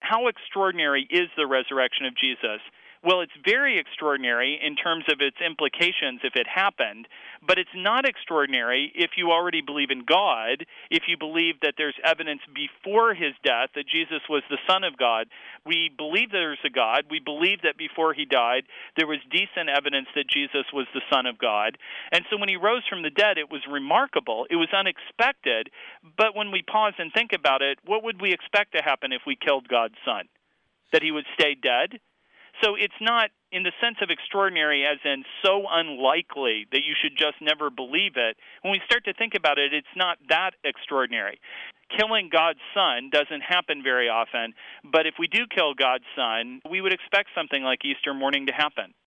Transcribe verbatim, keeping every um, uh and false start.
how extraordinary is the resurrection of Jesus? Well, it's very extraordinary in terms of its implications if it happened, but it's not extraordinary if you already believe in God, if you believe that there's evidence before his death that Jesus was the Son of God. We believe there's a God. We believe that before he died, there was decent evidence that Jesus was the Son of God. And so when he rose from the dead, it was remarkable. It was unexpected. But when we pause and think about it, what would we expect to happen if we killed God's Son? That he would stay dead? So it's not in the sense of extraordinary as in so unlikely that you should just never believe it. When we start to think about it, it's not that extraordinary. Killing God's Son doesn't happen very often, but if we do kill God's Son, we would expect something like Easter morning to happen.